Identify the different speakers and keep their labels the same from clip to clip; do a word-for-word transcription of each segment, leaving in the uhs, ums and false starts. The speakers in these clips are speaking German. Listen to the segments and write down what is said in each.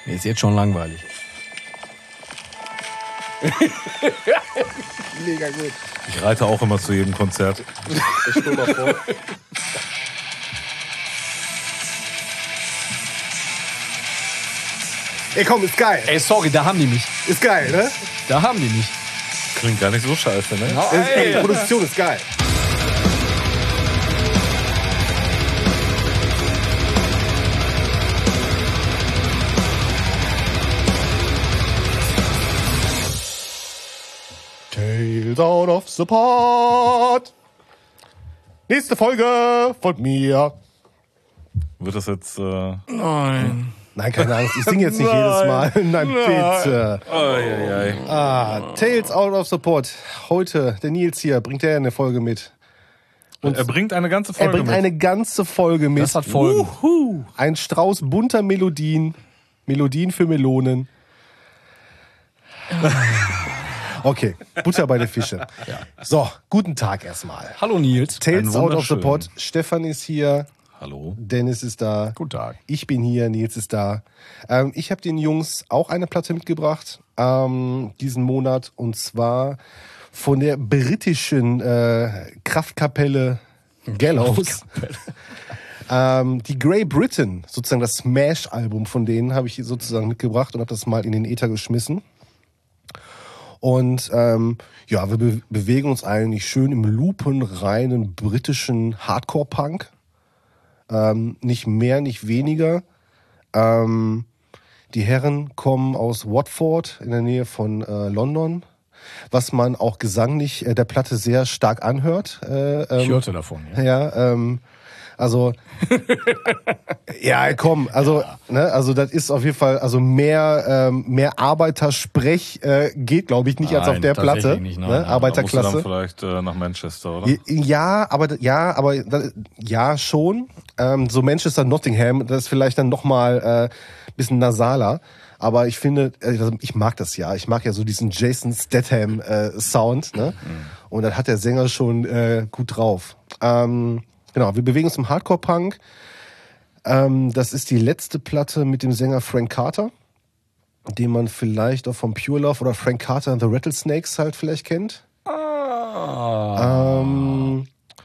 Speaker 1: Mir ist jetzt schon langweilig.
Speaker 2: Mega gut.
Speaker 3: Ich reite auch immer zu jedem Konzert.
Speaker 2: Ich stell mal vor. Ey, komm, ist geil.
Speaker 1: Ey, sorry, da haben die mich.
Speaker 2: Ist geil, ne?
Speaker 1: Da haben die mich.
Speaker 3: Klingt gar nicht so scheiße, ne?
Speaker 2: Ist, ey, die Produktion ist geil. Tales out of the pot. Nächste Folge von mir.
Speaker 3: Wird das jetzt... Äh
Speaker 1: Nein.
Speaker 2: Nein, keine Angst, ich singe jetzt nicht jedes Mal. Nein, bitte.
Speaker 3: Oh, ja, ja.
Speaker 2: Ah, Tales out of the pot. Heute, der Nils hier, bringt er eine Folge mit.
Speaker 3: Und er bringt eine ganze
Speaker 2: Er
Speaker 3: Folge
Speaker 2: bringt
Speaker 3: mit.
Speaker 2: eine ganze Folge mit.
Speaker 1: Das hat Folgen.
Speaker 2: Uhu. Ein Strauß bunter Melodien. Melodien für Melonen. Okay, Butter bei der Fische.
Speaker 1: Ja.
Speaker 2: So, guten Tag erstmal.
Speaker 1: Hallo Nils.
Speaker 2: Tales out of the
Speaker 3: wunderschön.
Speaker 2: pot. Stefan ist hier.
Speaker 3: Hallo.
Speaker 2: Dennis ist da.
Speaker 1: Guten Tag.
Speaker 2: Ich bin hier, Nils ist da. Ähm, ich habe den Jungs auch eine Platte mitgebracht ähm, diesen Monat. Und zwar von der britischen äh, Kraftkapelle Gallows. ähm, die Grey Britain, sozusagen das Smash-Album von denen, habe ich hier sozusagen mitgebracht und habe das mal in den Äther geschmissen. Und ähm, ja, wir be- bewegen uns eigentlich schön im lupenreinen britischen Hardcore-Punk. Ähm, nicht mehr, nicht weniger. Ähm, die Herren kommen aus Watford in der Nähe von äh, London, was man auch gesanglich äh, der Platte sehr stark anhört. Äh, ähm,
Speaker 1: Ich hörte davon. Ja.
Speaker 2: ja, ähm, also ja, komm, also
Speaker 1: Ja.
Speaker 2: ne, also das ist auf jeden Fall, also mehr ähm, mehr Arbeitersprech äh, geht, glaube ich, nicht als
Speaker 1: Nein,
Speaker 2: auf der
Speaker 1: tatsächlich
Speaker 2: Platte.
Speaker 1: nicht, nein,
Speaker 2: ne?
Speaker 1: nein.
Speaker 3: Da musst du
Speaker 2: Arbeiterklasse.
Speaker 3: dann vielleicht äh, nach Manchester, oder?
Speaker 2: Ja, aber ja, aber ja schon. Ähm, so Manchester, Nottingham, das ist vielleicht dann noch mal äh, bisschen nasaler. Aber ich finde, also ich mag das ja. Ich mag ja so diesen Jason Statham äh, Sound, ne? Mhm. Und dann hat der Sänger schon äh, gut drauf. Ähm, genau, wir bewegen uns im Hardcore-Punk. Ähm, das ist die letzte Platte mit dem Sänger Frank Carter, den man vielleicht auch vom Pure Love oder Frank Carter and the Rattlesnakes halt vielleicht kennt.
Speaker 1: Ah.
Speaker 2: Ähm,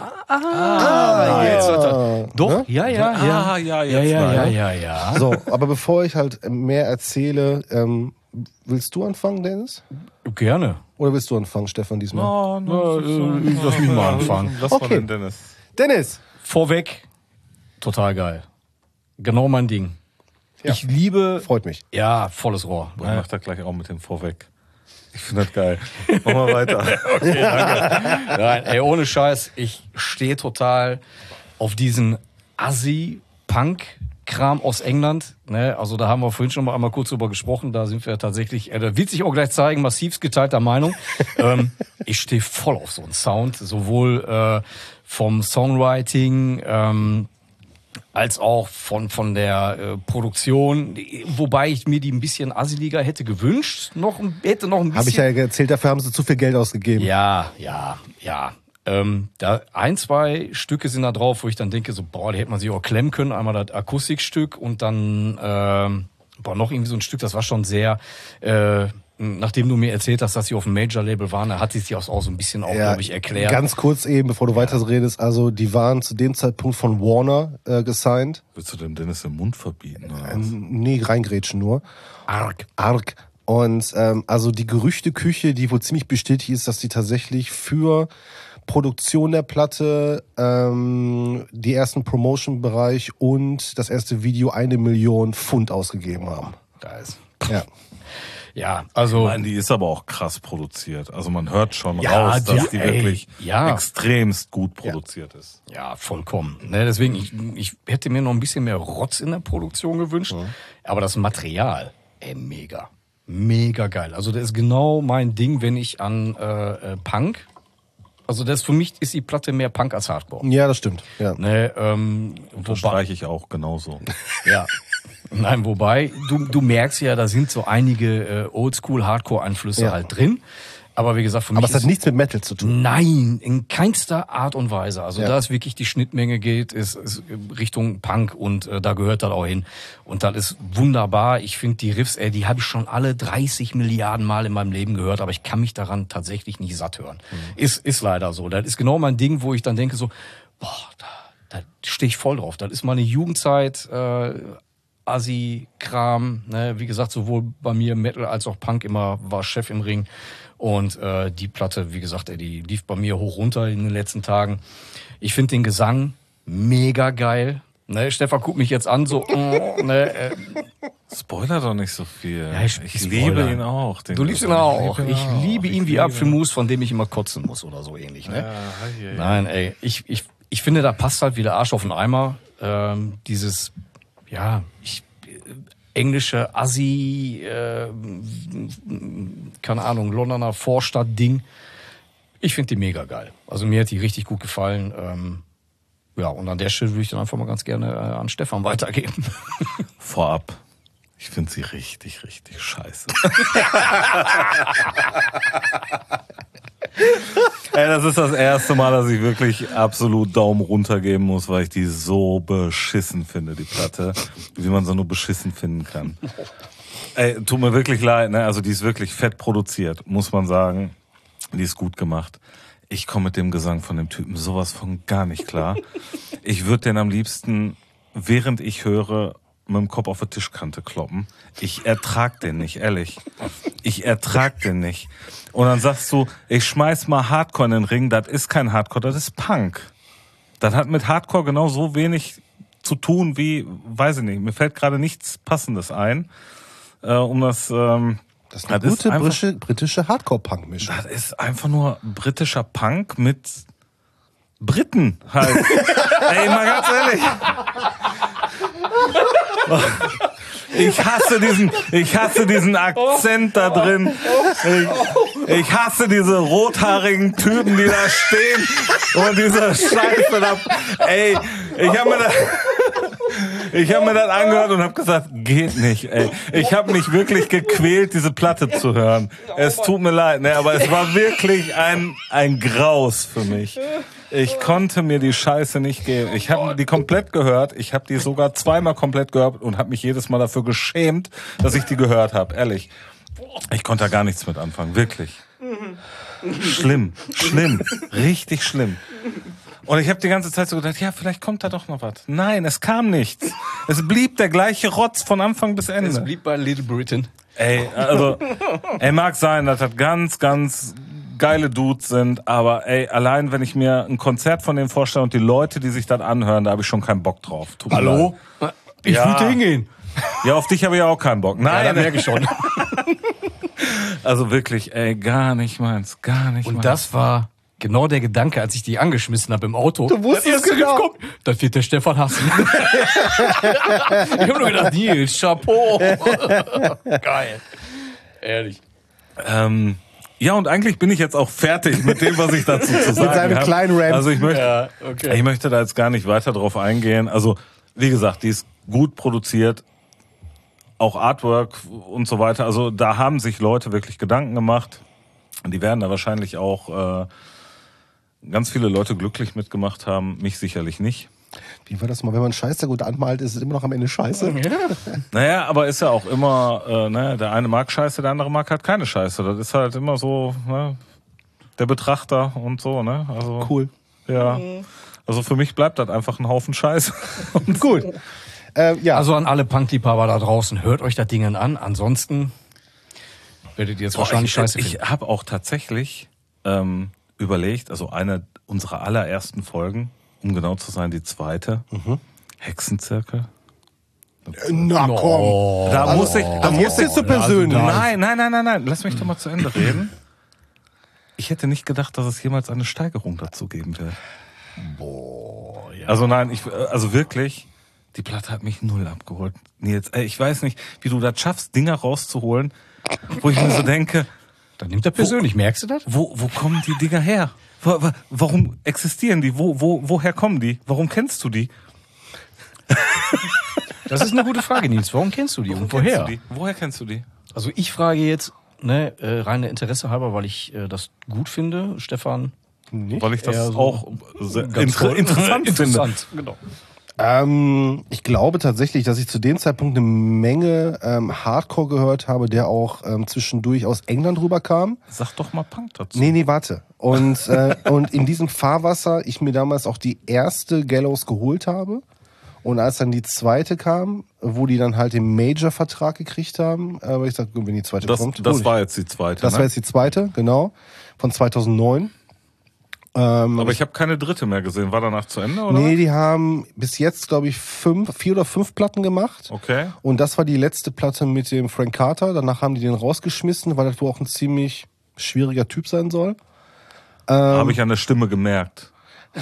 Speaker 1: Ah, jetzt hat er. Doch,
Speaker 2: Ne?
Speaker 1: ja, ja, ja.
Speaker 3: Ah, ja,
Speaker 1: ja,
Speaker 3: jetzt
Speaker 1: ja,
Speaker 3: mal,
Speaker 1: ja,
Speaker 3: ja.
Speaker 1: ja, ja.
Speaker 2: So, aber bevor ich halt mehr erzähle, ähm, willst du anfangen, Dennis?
Speaker 1: Gerne.
Speaker 2: Oder willst du anfangen, Stefan, diesmal?
Speaker 3: Oh, no,
Speaker 1: Äh, ich lass mich mal anfangen.
Speaker 3: Was war
Speaker 2: Okay.
Speaker 3: denn Dennis?
Speaker 2: Dennis!
Speaker 1: Vorweg, total geil. Genau mein Ding.
Speaker 2: Ja.
Speaker 1: Ich liebe,
Speaker 2: Freut mich.
Speaker 1: ja, volles Rohr.
Speaker 3: Ich mach da gleich auch mit dem vorweg. Ich finde das geil. Mach mal weiter.
Speaker 1: Nein, ey, ohne Scheiß, ich stehe total auf diesen Assi-Punk-Kram aus England. Ne? Also da haben wir vorhin schon mal einmal kurz drüber gesprochen. Da sind wir tatsächlich, äh, da wird sich auch gleich zeigen, massivst geteilter Meinung. ähm, ich stehe voll auf so einen Sound, sowohl äh, vom Songwriting, ähm, als auch von von der äh, Produktion, wobei ich mir die ein bisschen assiliger hätte gewünscht, noch ein- hätte noch ein bisschen.
Speaker 2: Habe ich ja erzählt, dafür haben sie zu viel Geld ausgegeben.
Speaker 1: Ja, ja, ja. Ähm, da ein, zwei Stücke sind da drauf, wo ich dann denke, so, boah, die hätte man sich auch klemmen können. Einmal das Akustikstück und dann ähm, boah, noch irgendwie so ein Stück, das war schon sehr, äh, nachdem du mir erzählt hast, dass sie auf dem Major-Label waren, da hat sie sich auch so ein bisschen auch, glaube ich, erklärt.
Speaker 2: Ganz kurz eben, bevor du weiter redest, also die waren zu dem Zeitpunkt von Warner äh, gesigned.
Speaker 3: Willst du dem Dennis den Mund verbieten? Oder was?
Speaker 2: Ähm, nee, reingrätschen nur.
Speaker 1: Arg.
Speaker 2: Arg. Und ähm, also die Gerüchteküche, die wohl ziemlich bestätigt ist, dass die tatsächlich für Produktion der Platte, ähm, die ersten Promotion-Bereich und das erste Video eine Million Pfund ausgegeben haben.
Speaker 1: Da ist.
Speaker 2: Ja.
Speaker 1: Ja, also.
Speaker 3: Nein, die ist aber auch krass produziert. Also man hört schon
Speaker 1: Ja,
Speaker 3: raus, dass
Speaker 1: die-
Speaker 3: die
Speaker 1: ey,
Speaker 3: wirklich
Speaker 1: ja.
Speaker 3: extremst gut produziert ist.
Speaker 1: Ja, vollkommen. Ne, deswegen, ich, ich hätte mir noch ein bisschen mehr Rotz in der Produktion gewünscht.
Speaker 2: Mhm.
Speaker 1: Aber das Material, ey, mega. Mega geil. Also das ist genau mein Ding, wenn ich an äh, äh, Punk, also das für mich ist die Platte mehr Punk als Hardcore.
Speaker 2: Ja, das stimmt. Ja.
Speaker 1: Ne, ähm,
Speaker 3: Das
Speaker 1: wobei,
Speaker 3: streiche ich auch genauso.
Speaker 1: ja. Nein, wobei, du, du merkst ja, da sind so einige äh, Oldschool-Hardcore-Einflüsse
Speaker 2: Ja.
Speaker 1: halt drin. Aber wie gesagt, für mich
Speaker 2: Aber es hat
Speaker 1: ist,
Speaker 2: nichts mit Metal zu tun.
Speaker 1: nein, in keinster Art und Weise. Also
Speaker 2: Ja.
Speaker 1: da es wirklich die Schnittmenge geht, ist, ist Richtung Punk und äh, da gehört das auch hin. Und das ist wunderbar. Ich finde die Riffs, ey, die habe ich schon alle dreißig Milliarden Mal in meinem Leben gehört, aber ich kann mich daran tatsächlich nicht satt hören. Mhm. Ist, ist leider so. Das ist genau mein Ding, wo ich dann denke so, boah, da, da stehe ich voll drauf. Das ist meine Jugendzeit, äh, Assi-Kram, ne? Wie gesagt, sowohl bei mir Metal als auch Punk immer war Chef im Ring. Und äh, die Platte, wie gesagt, ey, die lief bei mir hoch runter in den letzten Tagen. Ich finde den Gesang mega geil. Ne, Stefan guckt mich jetzt an, so, oh, ne, äh,
Speaker 3: Spoiler doch nicht so viel.
Speaker 1: Ja, ich-
Speaker 3: ich
Speaker 1: ich
Speaker 3: liebe
Speaker 1: spoiler.
Speaker 3: ihn auch. den
Speaker 1: du liebst ihn
Speaker 3: Gesang.
Speaker 1: auch.
Speaker 3: liebe
Speaker 1: Ich
Speaker 3: auch.
Speaker 1: liebe ihn wie
Speaker 3: liebe
Speaker 1: Apfelmus, von dem ich immer kotzen muss oder so ähnlich. Ne?
Speaker 3: Ja, hei, hei.
Speaker 1: Nein, ey, ich, ich, ich finde, da passt halt wie der Arsch auf den Eimer. Ähm, dieses, ja, ich, englische Assi, äh, keine Ahnung, Londoner Vorstadt-Ding. Ich finde die mega geil. Also mir hat die richtig gut gefallen. Ähm, ja, und an der Stelle würde ich dann einfach mal ganz gerne äh, an Stefan weitergeben.
Speaker 3: Vorab. Ich finde sie richtig, richtig scheiße. Ey, das ist das erste Mal, dass ich wirklich absolut Daumen runter geben muss, weil ich die so beschissen finde, die Platte. Wie man so nur beschissen finden kann. Ey, tut mir wirklich leid, ne? Also die ist wirklich fett produziert, muss man sagen. Die ist gut gemacht. Ich komme mit dem Gesang von dem Typen sowas von gar nicht klar. Ich würde den am liebsten, während ich höre, mit dem Kopf auf die Tischkante kloppen. Ich ertrag den nicht, ehrlich. Ich ertrag den nicht. Und dann sagst du, ich schmeiß mal Hardcore in den Ring. Das ist kein Hardcore, das ist Punk. Das hat mit Hardcore genau so wenig zu tun wie, weiß ich nicht, mir fällt gerade nichts Passendes ein, äh, um das... Ähm,
Speaker 2: Das ist eine
Speaker 3: Das ist
Speaker 2: gute
Speaker 3: einfach-
Speaker 2: britische, britische Hardcore-Punk-Mischung.
Speaker 3: Das ist einfach nur britischer Punk mit Briten halt. Ey, mal ganz ehrlich. Ich hasse diesen, ich hasse diesen Akzent da drin. Ich, ich hasse diese rothaarigen Typen, die da stehen und diese Scheiße da. Ey, ich habe mir das, ich habe mir das angehört und habe gesagt, geht nicht. Ey, ich habe mich wirklich gequält, diese Platte zu hören. Es tut mir leid, ne, aber es war wirklich ein ein Graus für mich. Ich konnte mir die Scheiße nicht geben. Ich habe die komplett gehört. Ich habe die sogar zweimal komplett gehört und habe mich jedes Mal dafür geschämt, dass ich die gehört habe. Ehrlich. Ich konnte da gar nichts mit anfangen. Wirklich. Schlimm. Schlimm. Richtig schlimm. Und ich habe die ganze Zeit so gedacht, ja, vielleicht kommt da doch noch was. Nein, es kam nichts. Es blieb der gleiche Rotz von Anfang bis Ende.
Speaker 1: Es blieb bei Little Britain.
Speaker 3: Ey, also, ey, mag sein, dass das ganz, ganz geile Dudes sind, aber ey, allein wenn ich mir ein Konzert von denen vorstelle und die Leute, die sich das anhören, da habe ich schon keinen Bock drauf. Tut mir
Speaker 1: Hallo? Ich
Speaker 3: Ja.
Speaker 1: würde hingehen.
Speaker 3: leid. Ja, auf dich habe ich auch keinen Bock.
Speaker 1: Ja,
Speaker 3: Nein,
Speaker 1: das merke ich schon.
Speaker 3: also wirklich, ey, gar nicht meins, gar nicht
Speaker 1: Und
Speaker 3: meins.
Speaker 1: das war genau der Gedanke, als ich die angeschmissen habe im Auto.
Speaker 2: Du wusstest
Speaker 1: das erste
Speaker 2: genau.
Speaker 1: Riff kommt, das wird der Stefan hassen. Ich habe nur gedacht, Nils, Chapeau. Geil. Ehrlich.
Speaker 3: Ähm, ja, und eigentlich bin ich jetzt auch fertig mit dem, was ich dazu zu sagen
Speaker 2: seinem
Speaker 3: habe.
Speaker 2: kleinen Rant.
Speaker 3: Also ich möchte,
Speaker 1: Ja, okay.
Speaker 3: ich möchte da jetzt gar nicht weiter drauf eingehen. Also, wie gesagt, die ist gut produziert. Auch Artwork und so weiter. Also da haben sich Leute wirklich Gedanken gemacht. Und die werden da wahrscheinlich auch äh, ganz viele Leute glücklich mitgemacht haben. Mich sicherlich nicht.
Speaker 2: Wie war das mal? Wenn man Scheiße gut anmalt, ist es immer noch am Ende Scheiße.
Speaker 3: Naja, aber ist ja auch immer, äh, ne, der eine mag Scheiße, der andere mag halt keine Scheiße. Das ist halt immer so, ne, der Betrachter und so, ne? Also,
Speaker 2: Cool.
Speaker 3: Ja. Also für mich bleibt das einfach ein Haufen Scheiße.
Speaker 2: Gut. Äh, ja,
Speaker 1: Also an alle Punkliebhaber da draußen, hört euch das Ding an. Ansonsten werdet ihr jetzt wahrscheinlich
Speaker 3: ich,
Speaker 1: scheiße
Speaker 3: Ich
Speaker 1: finden.
Speaker 3: habe auch tatsächlich ähm, überlegt, also eine unserer allerersten Folgen, um genau zu sein, die zweite, Hexenzirkel.
Speaker 2: na komm.
Speaker 1: Oh.
Speaker 3: Da
Speaker 2: Also,
Speaker 3: muss ich, da
Speaker 2: also
Speaker 3: muss
Speaker 2: jetzt
Speaker 3: ich,
Speaker 2: bist du persönlich.
Speaker 3: nein, nein, nein, nein, nein, lass mich doch mal zu Ende reden. Ich hätte nicht gedacht, dass es jemals eine Steigerung dazu geben wird.
Speaker 1: Boah, ja.
Speaker 3: Also nein, ich, also wirklich, die Platte hat mich null abgeholt. Nils, ey, ich weiß nicht, wie du das schaffst, Dinger rauszuholen, wo ich mir so denke,
Speaker 1: Dann nimmt er persönlich, merkst du das?
Speaker 3: wo, wo kommen die Dinger her? Wa- wa- Warum existieren die? Wo, wo, woher kommen die? Warum kennst du die?
Speaker 1: Das ist eine gute Frage, Nils. Warum kennst du die und woher?
Speaker 3: Kennst du die? Woher kennst du die?
Speaker 1: Also ich frage jetzt, ne, äh, reine Interesse halber, weil ich äh, das gut finde, Stefan.
Speaker 2: Nicht?
Speaker 3: Weil ich das
Speaker 1: Eher so
Speaker 3: auch sehr
Speaker 1: Ganz
Speaker 3: inter
Speaker 1: toll.
Speaker 3: interessant finde.
Speaker 1: Interessant, genau.
Speaker 2: Ähm, ich glaube tatsächlich, dass ich zu dem Zeitpunkt eine Menge ähm, Hardcore gehört habe, der auch ähm, zwischendurch aus England rüberkam.
Speaker 3: Sag doch mal Punk dazu.
Speaker 2: Nee, nee, warte. Und, äh, und in diesem Fahrwasser ich mir damals auch die erste Gallows geholt habe. Und als dann die zweite kam, wo die dann halt den Major-Vertrag gekriegt haben, äh, weil ich sag, wenn die zweite
Speaker 3: Das,
Speaker 2: kommt.
Speaker 3: das
Speaker 2: gut.
Speaker 3: war jetzt die zweite.
Speaker 2: Das
Speaker 3: ne?
Speaker 2: war jetzt die zweite, genau, von zweitausendneun. Ähm,
Speaker 3: Aber ich habe keine dritte mehr gesehen. War danach zu Ende, oder?
Speaker 2: nee, die haben bis jetzt, glaube ich, fünf, vier oder fünf Platten gemacht.
Speaker 3: Okay.
Speaker 2: Und das war die letzte Platte mit dem Frank Carter. Danach haben die den rausgeschmissen, weil das wohl auch ein ziemlich schwieriger Typ sein soll. Ähm,
Speaker 3: Habe ich an der Stimme gemerkt.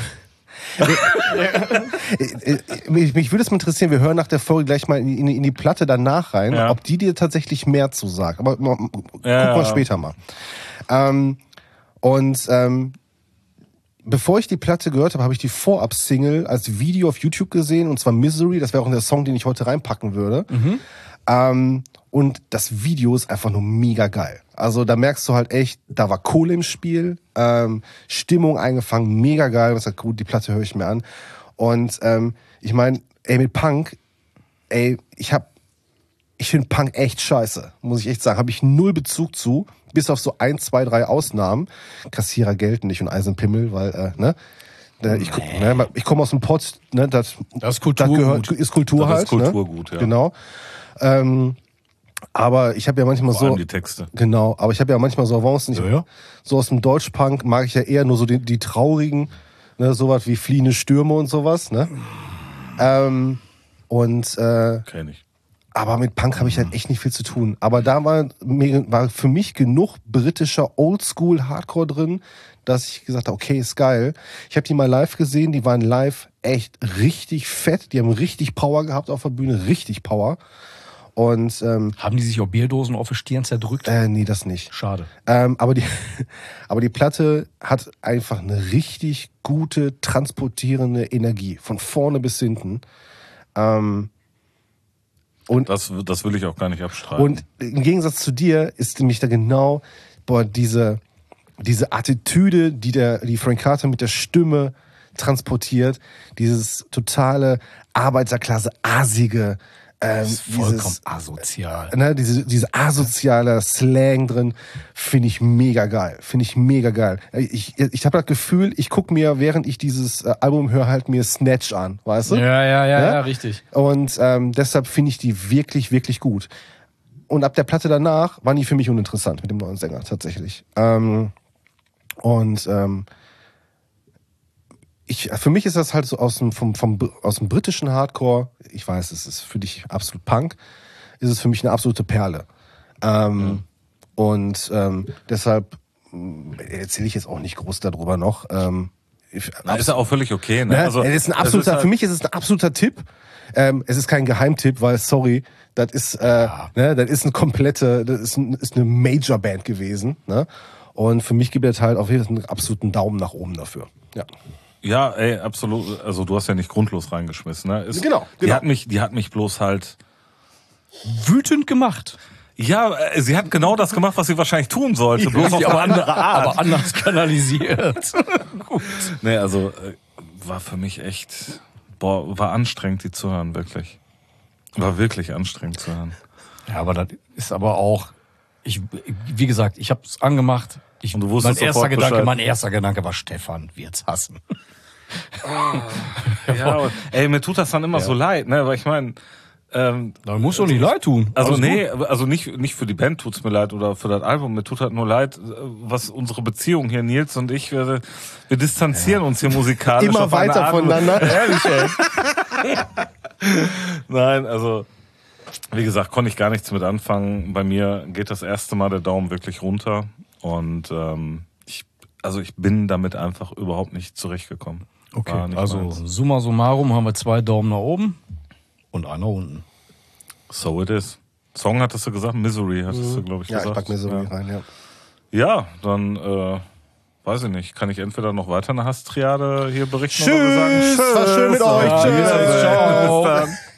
Speaker 2: mich, mich würde es mal interessieren, wir hören nach der Folge gleich mal in, in, in die Platte danach rein,
Speaker 3: Ja.
Speaker 2: ob die dir tatsächlich mehr zu sagt. Aber mal, guck
Speaker 3: Ja,
Speaker 2: mal
Speaker 3: ja.
Speaker 2: später mal. Ähm, und ähm, bevor ich die Platte gehört habe, habe ich die Vorab-Single als Video auf YouTube gesehen, und zwar Misery. Das wäre auch der Song, den ich heute reinpacken würde.
Speaker 1: Mhm.
Speaker 2: Ähm, und das Video ist einfach nur mega geil. Also da merkst du halt echt, da war Kohle im Spiel, ähm, Stimmung eingefangen, mega geil. Ich sag, gut, die Platte höre ich mir an. Und ähm, ich meine, ey, mit Punk, ey, ich hab, ich finde Punk echt scheiße, muss ich echt sagen. Habe ich null Bezug zu, bis auf so ein, zwei, drei Ausnahmen. Kassierer gelten nicht und Eisenpimmel, weil, äh, ne? Ich, ne, ich komme aus dem Pott, ne, das,
Speaker 1: Das ist Kulturgut.
Speaker 2: das gehört, ist Kultur
Speaker 3: Das
Speaker 2: halt.
Speaker 3: ist Kulturgut,
Speaker 2: ne?
Speaker 3: ja.
Speaker 2: Genau. Ähm, aber ich habe ja manchmal
Speaker 3: Vor allem
Speaker 2: so,
Speaker 3: die Texte.
Speaker 2: genau, aber ich habe ja manchmal so Avancen. Ich,
Speaker 1: Ja, ja.
Speaker 2: So aus dem Deutschpunk mag ich ja eher nur so die, die traurigen, ne, sowas wie fliehende Stürme und sowas, ne? Ähm, und äh,
Speaker 3: Kenn ich.
Speaker 2: aber mit Punk habe ich halt echt nicht viel zu tun. Aber da war, mir- war für mich genug britischer Oldschool-Hardcore drin, dass ich gesagt habe, okay, ist geil. Ich habe die mal live gesehen, die waren live echt richtig fett. Die haben richtig Power gehabt auf der Bühne, richtig Power. Und ähm,
Speaker 1: Haben die sich auch Bierdosen auf die Stirn zerdrückt?
Speaker 2: äh, nee, das nicht.
Speaker 1: Schade.
Speaker 2: Ähm, aber, die, aber die Platte hat einfach eine richtig gute, transportierende Energie. Von vorne bis hinten. Ähm, und,
Speaker 3: Das, das will ich auch gar nicht abstreiten.
Speaker 2: und im Gegensatz zu dir ist nämlich da genau, boah, diese, diese Attitüde, die der, die Frank Carter mit der Stimme transportiert, dieses totale Arbeiterklasse, asige, ähm,
Speaker 1: Das ist vollkommen
Speaker 2: dieses,
Speaker 1: asozial.
Speaker 2: ne, diese, diese asoziale Slang drin, finde ich mega geil. Finde ich mega geil. Ich, ich habe das Gefühl, ich gucke mir, während ich dieses äh, Album höre, halt mir Snatch an, weißt du?
Speaker 1: Ja, ja, ja,
Speaker 2: Ja?
Speaker 1: ja, richtig.
Speaker 2: Und ähm, deshalb finde ich die wirklich, wirklich gut. Und ab der Platte danach waren die für mich uninteressant mit dem neuen Sänger tatsächlich. Ähm, und ähm, ich, für mich ist das halt so aus dem, vom, vom, aus dem britischen Hardcore, ich weiß, es ist für dich absolut Punk, ist es für mich eine absolute Perle. Ähm,
Speaker 3: Mhm.
Speaker 2: Und ähm, deshalb mh, erzähle ich jetzt auch nicht groß darüber noch. Ähm, ich,
Speaker 3: Na, ist ja auch völlig okay. Ne?
Speaker 2: Ne?
Speaker 3: Also,
Speaker 2: es ist ein
Speaker 3: das
Speaker 2: absoluter,
Speaker 3: halt-
Speaker 2: für mich ist es ein absoluter Tipp. Ähm, es ist kein Geheimtipp, weil, sorry, das ist, äh, ne, das ist eine komplette, das ist, ein, ist eine Major-Band gewesen. Ne? Und für mich gibt es halt auf jeden Fall einen absoluten Daumen nach oben dafür. Ja.
Speaker 3: Ja, ey, absolut. Also du hast ja nicht grundlos reingeschmissen. Ne? Ist,
Speaker 2: Genau,
Speaker 3: Die
Speaker 2: genau.
Speaker 3: hat mich, die hat mich bloß halt.
Speaker 1: Wütend gemacht.
Speaker 3: Ja, äh, sie hat genau das gemacht, was sie wahrscheinlich tun sollte, bloß auf eine andere Art.
Speaker 1: Aber anders kanalisiert. Gut.
Speaker 3: Nee, also äh, war für mich echt, boah, war anstrengend, die zu hören, wirklich. War wirklich anstrengend zu hören.
Speaker 1: Ja, aber das ist aber auch, ich, wie gesagt, ich habe es angemacht. Ich,
Speaker 3: Und du
Speaker 1: mein
Speaker 3: wusstest
Speaker 1: erster
Speaker 3: sofort
Speaker 1: Gedanke,
Speaker 3: Bescheid.
Speaker 1: mein erster Gedanke war, Stefan wird's hassen.
Speaker 3: Ja, und, ey, mir tut das dann immer so leid, ne, weil ich meine, ähm,
Speaker 1: Da muss doch nicht leid tun.
Speaker 3: also
Speaker 1: Alles
Speaker 3: nee,
Speaker 1: gut.
Speaker 3: also nicht nicht für die Band tut's mir leid oder für das Album, mir tut halt nur leid, was unsere Beziehung hier, Nils und ich, wir, wir distanzieren uns hier musikalisch
Speaker 2: Immer
Speaker 3: auf eine
Speaker 2: weiter
Speaker 3: Art-
Speaker 2: voneinander.
Speaker 3: Ehrlich, ey. Nein, also wie gesagt, konnte ich gar nichts mit anfangen. Bei mir geht das erste Mal der Daumen wirklich runter und ähm, ich, also ich bin damit einfach überhaupt nicht zurechtgekommen. War
Speaker 1: Okay,
Speaker 3: nicht
Speaker 1: also
Speaker 3: meins.
Speaker 1: summa summarum haben wir zwei Daumen nach oben und einen nach unten.
Speaker 3: So it is. Song hattest du gesagt, Misery hattest du, glaube ich,
Speaker 2: Ja, ich
Speaker 3: gesagt.
Speaker 2: pack mir so
Speaker 3: ja.
Speaker 2: rein, ja.
Speaker 3: Ja, dann äh, weiß ich nicht. Kann ich entweder noch weiter eine Hasstriade hier berichten
Speaker 2: Tschüss,
Speaker 3: oder wir sagen
Speaker 2: war schön mit euch,
Speaker 3: Ja,
Speaker 2: tschüss.
Speaker 3: Wiedersehen.
Speaker 1: Ciao.
Speaker 3: Bis dann.